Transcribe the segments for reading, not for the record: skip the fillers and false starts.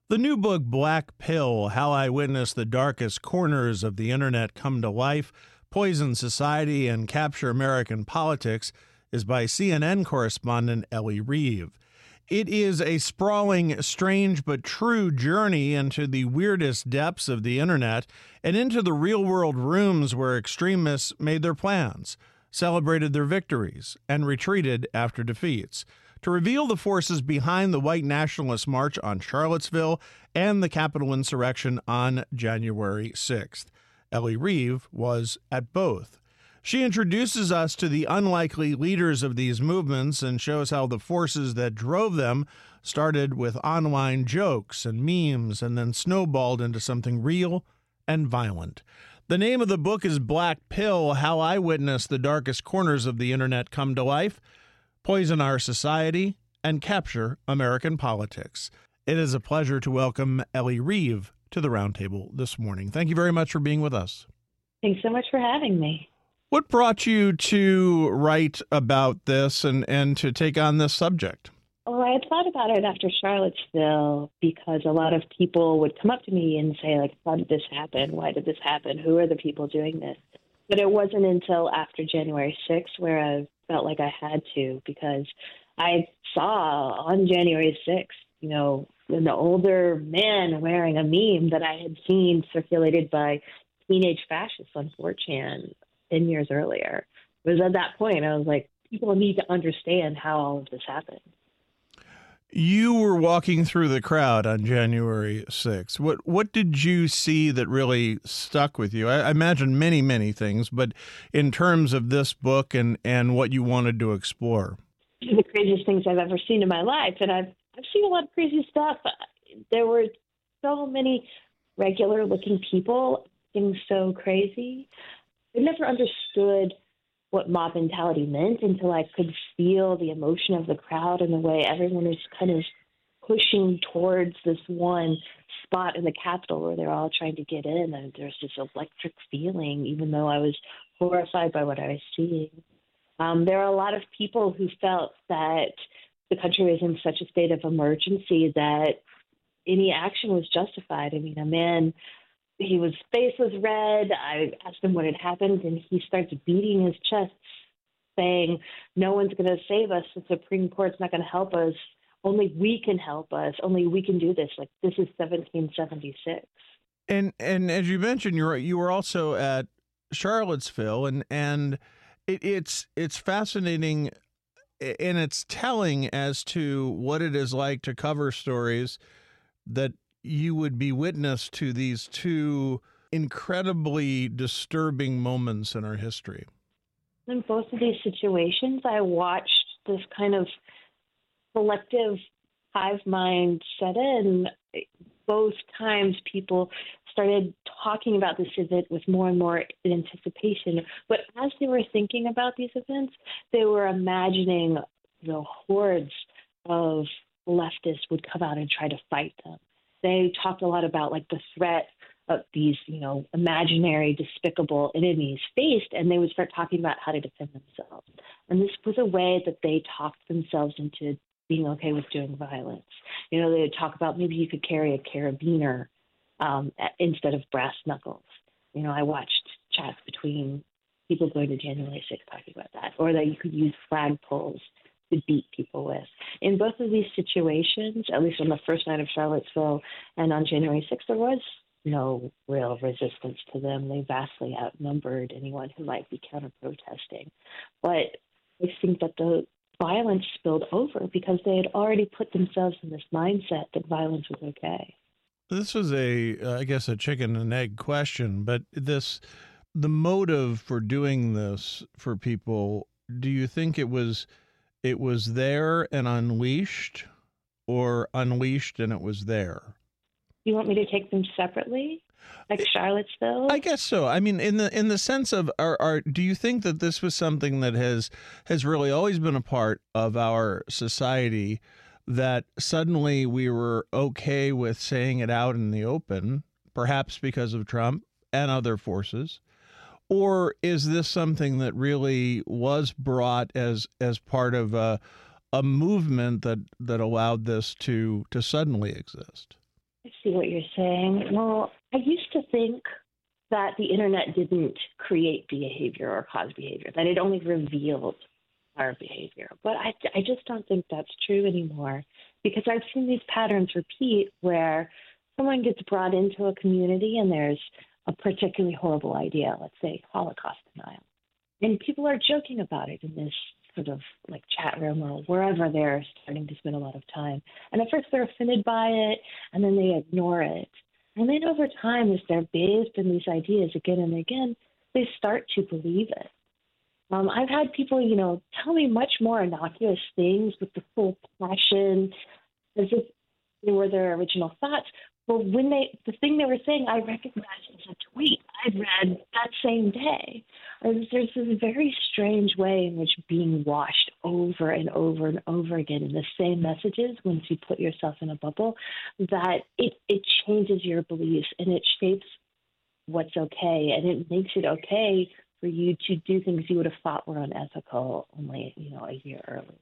The new book, Black Pill: How I Witnessed the Darkest Corners of the Internet Come to Life, Poison Society, and Capture American Politics, is by CNN correspondent Ellie Reeve. It is a sprawling, strange but true journey into the weirdest depths of the Internet and into the real-world rooms where extremists made their plans, celebrated their victories, and retreated after defeats. To reveal the forces behind the white nationalist march on Charlottesville and the Capitol insurrection on January 6th. Ellie Reeve was at both. She introduces us to the unlikely leaders of these movements and shows how the forces that drove them started with online jokes and memes and then snowballed into something real and violent. The name of the book is Black Pill: How I Witnessed the Darkest Corners of the Internet Come to Life, Poison Our Society, and Capture American Politics. It is a pleasure to welcome Ellie Reeve to the Roundtable this morning. Thank you very much for being with us. Thanks so much for having me. What brought you to write about this and to take on this subject? Well, I had thought about it after Charlottesville because a lot of people would come up to me and say, like, how did this happen? Why did this happen? Who are the people doing this? But it wasn't until after January 6th where I felt like I had to, because I saw on January 6th, an older man wearing a meme that I had seen circulated by teenage fascists on 4chan 10 years earlier. It was at that point I was like, people need to understand how all of this happened. You were walking through the crowd on January 6th. What did you see that really stuck with you? I imagine many, many things, but in terms of this book and what you wanted to explore. The craziest things I've ever seen in my life, and I've seen a lot of crazy stuff. There were so many regular-looking people acting so crazy. I never understood what mob mentality meant until I could feel the emotion of the crowd and the way everyone is kind of pushing towards this one spot in the Capitol where they're all trying to get in. And there's this electric feeling, even though I was horrified by what I was seeing. There are a lot of people who felt that the country was in such a state of emergency that any action was justified. I mean, a man, his face was red. I asked him what had happened, and he starts beating his chest, saying, no one's going to save us. The Supreme Court's not going to help us. Only we can help us. Only we can do this. Like, this is 1776. And as you mentioned, you were also at Charlottesville, and it's fascinating, and it's telling as to what it is like to cover stories that you would be witness to these two incredibly disturbing moments in our history. In both of these situations, I watched this kind of collective hive mind set in. Both times people started talking about this event with more and more anticipation. But as they were thinking about these events, they were imagining the hordes of leftists would come out and try to fight them. They talked a lot about like the threat of these, imaginary, despicable enemies faced, and they would start talking about how to defend themselves. And this was a way that they talked themselves into being okay with doing violence. They would talk about maybe you could carry a carabiner instead of brass knuckles. I watched chats between people going to January 6th talking about that, or that you could use flagpoles to beat people with. In both of these situations, at least on the first night of Charlottesville and on January 6th, there was no real resistance to them. They vastly outnumbered anyone who might be counter-protesting. But I think that the violence spilled over because they had already put themselves in this mindset that violence was okay. This was I guess a chicken and egg question, but the motive for doing this for people, do you think it was there and unleashed, or unleashed and it was there? You want me to take them separately, like Charlottesville? I guess so. I mean, in the sense of, do you think that this was something that has really always been a part of our society, that suddenly we were okay with saying it out in the open, perhaps because of Trump and other forces? Or is this something that really was brought as part of a movement that allowed this to suddenly exist? I see what you're saying. Well, I used to think that the internet didn't create behavior or cause behavior, that it only revealed our behavior. But I just don't think that's true anymore because I've seen these patterns repeat where someone gets brought into a community and there's a particularly horrible idea, let's say Holocaust denial. And people are joking about it in this sort of like chat room or wherever they're starting to spend a lot of time. And at first they're offended by it and then they ignore it. And then over time, as they're bathed in these ideas again and again, they start to believe it. I've had people, tell me much more innocuous things with the full passion as if they were their original thoughts. But the thing they were saying, I recognized as a tweet I'd read that same day. There's this very strange way in which being washed over and over and over again in the same messages once you put yourself in a bubble, that it changes your beliefs and it shapes what's okay, and it makes it okay for you to do things you would have thought were unethical only, a year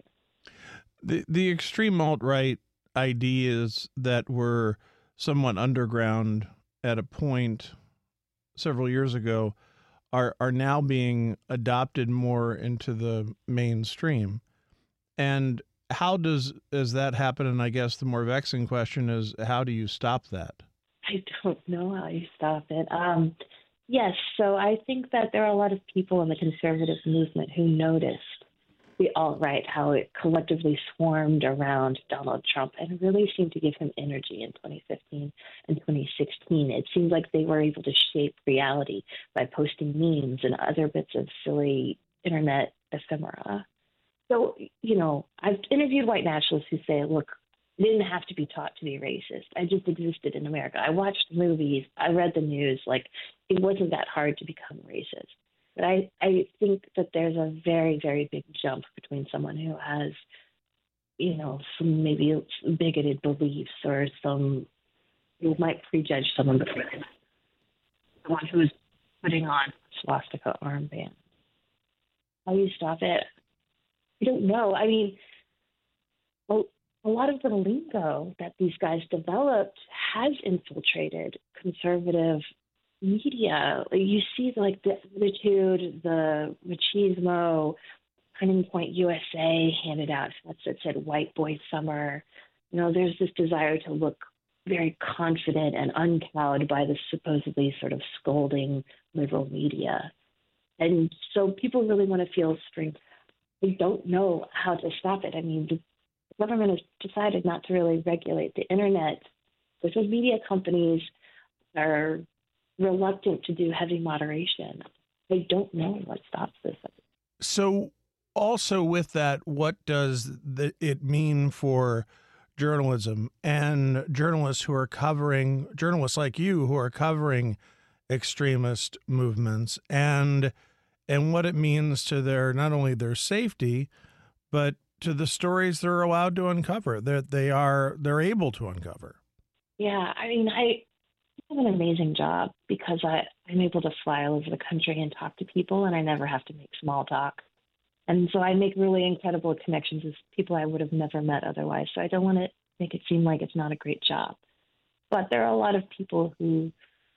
earlier. The extreme alt-right ideas that were somewhat underground at a point several years ago are now being adopted more into the mainstream. And how does that happen? And I guess the more vexing question is, how do you stop that? I don't know how you stop it. Yes, so I think that there are a lot of people in the conservative movement who noticed the alt-right, how it collectively swarmed around Donald Trump and really seemed to give him energy in 2015 and 2016. It seemed like they were able to shape reality by posting memes and other bits of silly internet ephemera. So, I've interviewed white nationalists who say, look, I didn't have to be taught to be racist. I just existed in America. I watched movies. I read the news. Like, it wasn't that hard to become racist. But I think that there's a very, very big jump between someone who has, some maybe bigoted beliefs or some who might prejudge someone before someone who is putting on a swastika armband. How do you stop it? I don't know. I mean, a lot of the lingo that these guys developed has infiltrated conservative media. You see like the attitude, the machismo, Turning Point USA handed out that said white boy summer. There's this desire to look very confident and uncowed by the supposedly sort of scolding liberal media. And so people really want to feel strength. They don't know how to stop it. I mean, the government has decided not to really regulate the internet. Social media companies are reluctant to do heavy moderation. They don't know what stops this. So also with that, what does it mean for journalism and journalists like you who are covering extremist movements and what it means to not only their safety, but to the stories they're allowed to uncover, that they're able to uncover? Yeah, I mean, I have an amazing job because I'm able to fly all over the country and talk to people, and I never have to make small talk. And so I make really incredible connections with people I would have never met otherwise. So I don't want to make it seem like it's not a great job. But there are a lot of people who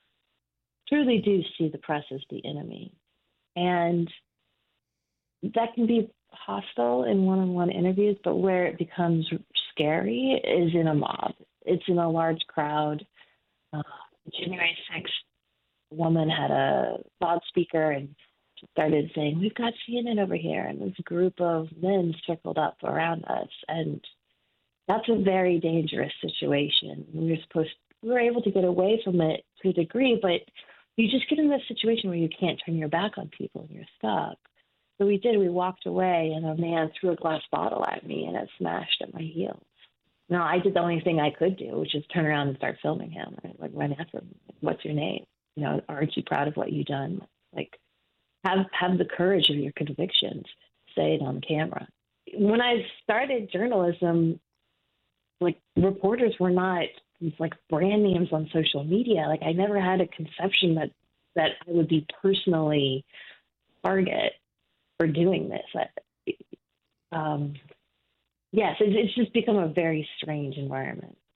truly do see the press as the enemy. And that can be hostile in one-on-one interviews, but where it becomes scary is in a mob. It's in a large crowd. January 6th, a woman had a loudspeaker and she started saying, "We've got CNN over here," and this group of men circled up around us, and that's a very dangerous situation. We were able to get away from it to a degree, but you just get in this situation where you can't turn your back on people and you're stuck. So we did. We walked away, and a man threw a glass bottle at me, and it smashed at my heels. No, I did the only thing I could do, which is turn around and start filming him. I run after him. What's your name? Aren't you proud of what you've done? Have the courage of your convictions. Say it on camera. When I started journalism, reporters were not brand names on social media. I never had a conception that I would be personally target for doing this. Yes, it's just become a very strange environment.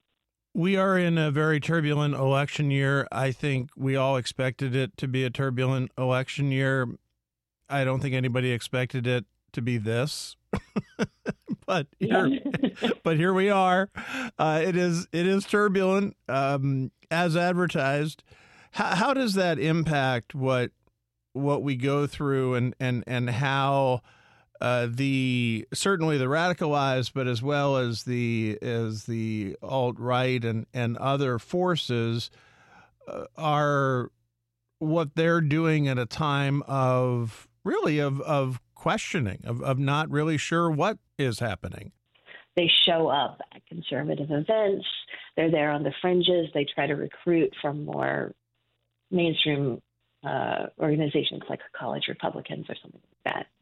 We are in a very turbulent election year. I think we all expected it to be a turbulent election year. I don't think anybody expected it to be this, but here we are. It is turbulent, as advertised. How does that impact what we go through, and how certainly the radicalized, but as well as the alt-right and other forces are what they're doing at a time of questioning, of not really sure what is happening? They show up at conservative events. They're there on the fringes. They try to recruit from more mainstream organizations like College Republicans or something like that.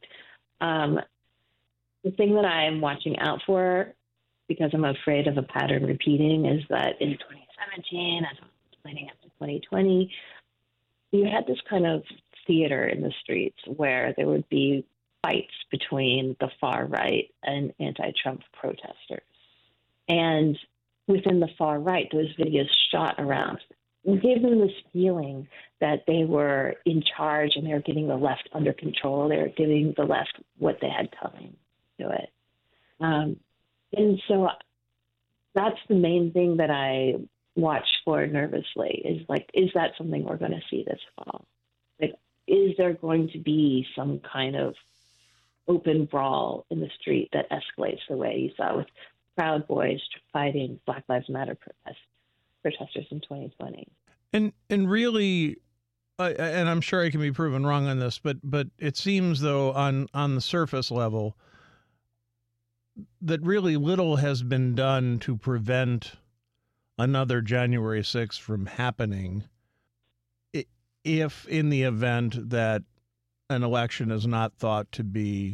The thing that I am watching out for, because I'm afraid of a pattern repeating, is that in 2017, as leading up to 2020, you had this kind of theater in the streets where there would be fights between the far right and anti-Trump protesters. And within the far right, those videos shot around. It gave them this feeling that they were in charge and they were getting the left under control. They were giving the left what they had coming to it. And so that's the main thing that I watch for nervously is that something we're going to see this fall? Like, is there going to be some kind of open brawl in the street that escalates the way you saw with Proud Boys fighting Black Lives Matter protesters in 2020? And really, and I'm sure I can be proven wrong on this, but it seems though on the surface level that really little has been done to prevent another January 6th from happening, if in the event that an election is not thought to be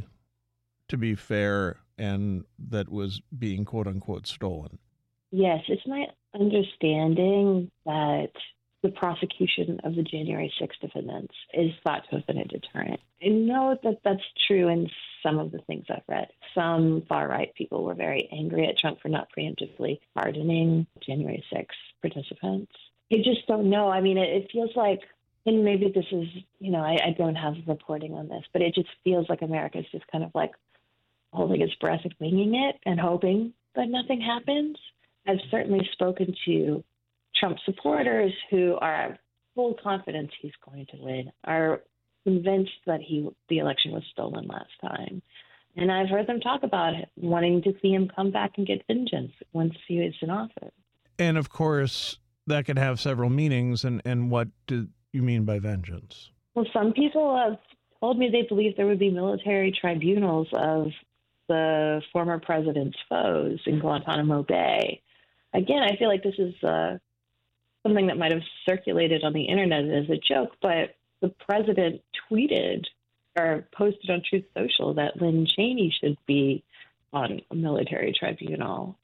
fair and that was being quote unquote stolen. Yes, it's my understanding that the prosecution of the January 6th defendants is thought to have been a deterrent. I know that that's true in some of the things I've read. Some far-right people were very angry at Trump for not preemptively pardoning January 6th participants. I just don't know. I mean, it feels like, and maybe this is, I don't have reporting on this, but it just feels like America's just kind of like holding its breath and winging it and hoping that nothing happens. I've certainly spoken to Trump supporters who are full confidence he's going to win, are convinced that the election was stolen last time. And I've heard them talk about it, wanting to see him come back and get vengeance once he is in office. And of course, that could have several meanings. And what do you mean by vengeance? Well, some people have told me they believe there would be military tribunals of the former president's foes in Guantanamo Bay. Again, I feel like this is something that might have circulated on the internet as a joke, but the president tweeted or posted on Truth Social that Lynn Cheney should be on a military tribunal.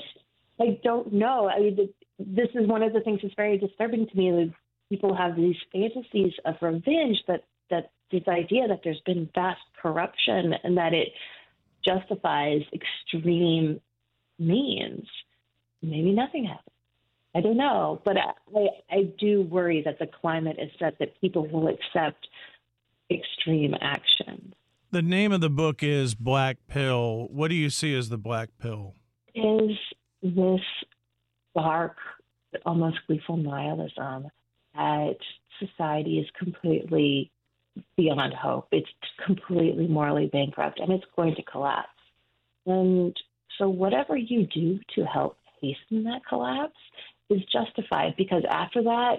I don't know. I mean, this is one of the things that's very disturbing to me. That people have these fantasies of revenge, that this idea that there's been vast corruption and that it justifies extreme means. Maybe nothing happened. I don't know, but I do worry that the climate is such that people will accept extreme action. The name of the book is Black Pill. What do you see as the black pill? Is this dark, almost gleeful nihilism that society is completely beyond hope. It's completely morally bankrupt, and it's going to collapse. And so whatever you do to help hasten that collapse is justified, because after that,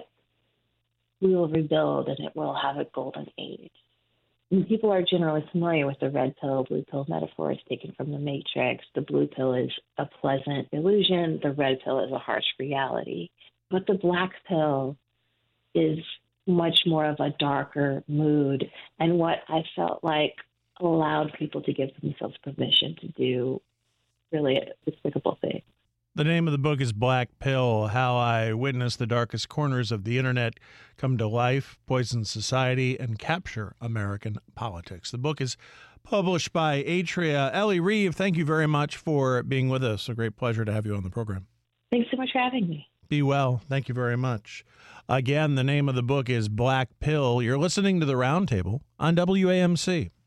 we will rebuild and it will have a golden age. And people are generally familiar with the red pill, blue pill metaphors taken from the Matrix. The blue pill is a pleasant illusion. The red pill is a harsh reality. But the black pill is much more of a darker mood, and what I felt like allowed people to give themselves permission to do really despicable things. The name of the book is Black Pill, How I Witnessed the Darkest Corners of the Internet Come to Life, Poison Society, and Capture American Politics. The book is published by Atria. Ellie Reeve, thank you very much for being with us. A great pleasure to have you on the program. Thanks so much for having me. Be well. Thank you very much. Again, the name of the book is Black Pill. You're listening to The Roundtable on WAMC.